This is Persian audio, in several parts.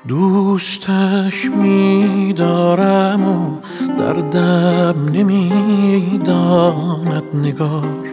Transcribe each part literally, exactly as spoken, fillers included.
دوستش می‌دارم و دردم نمی‌داند نگار،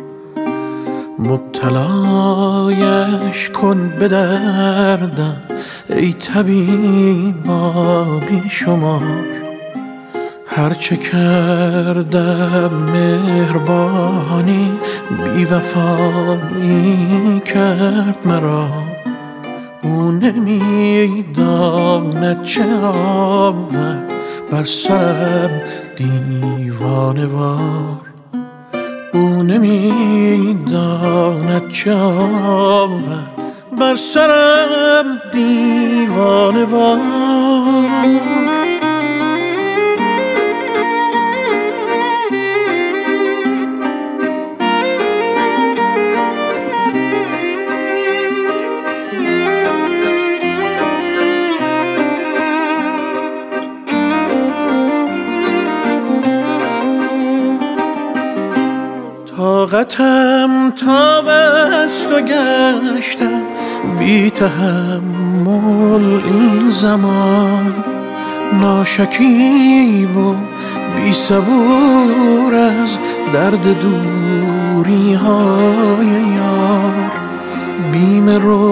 مبتلایش کن به دردم ای طبیبا بی شمار. هرچه کردم مهربانی بی وفایی کرد مرا، او نمی‌داند چه آورد بر سرم دیوانه وار. او نمی‌داند چه آورد بر سرم دیوانه وار. طاقتم تاب است و گشتم بی تحمل این زمان، ناشکیب و بی صبور از درد دوری های یار. بیم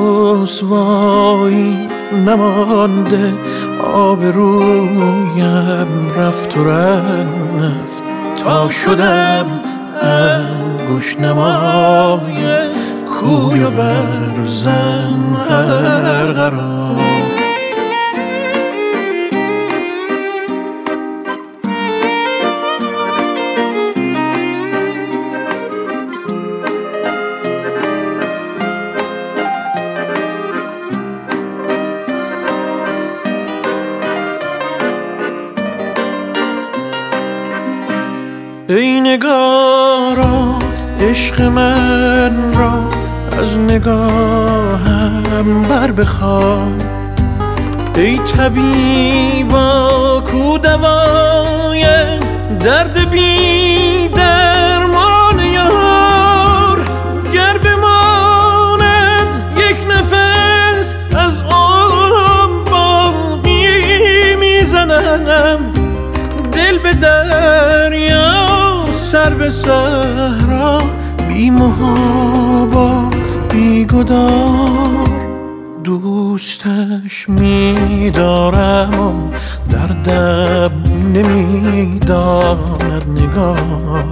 رسوایی نمانده، آبرویم رفت و رفت تا شدم انگشت نمای کوی و برزن هر قرار. ای نگارا عشق من را از نگاهم بر بخوان، ای طبیبا کو دوای درد بی درمان یار. گر بماند یک نفس از آن باقی میزنم، دل به دریا سر به صحرا بی محابا بی گدار. دوستش می‌دارم و دردم نمی‌داند نگار،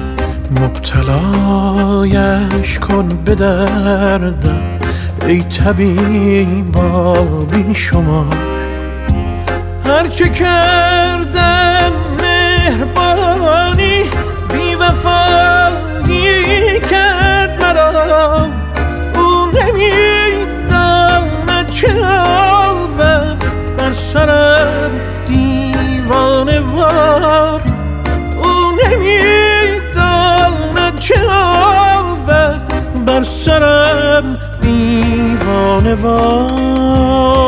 مبتلایش کن به دردم ای طبیبا بی شمار. هرچه کردم مهربانی بی وفایی کرد مرا، او نمی‌داند چه آورد بر سرم دیوانه وار. او نمی‌داند چه آورد بر سرم دیوانه وار.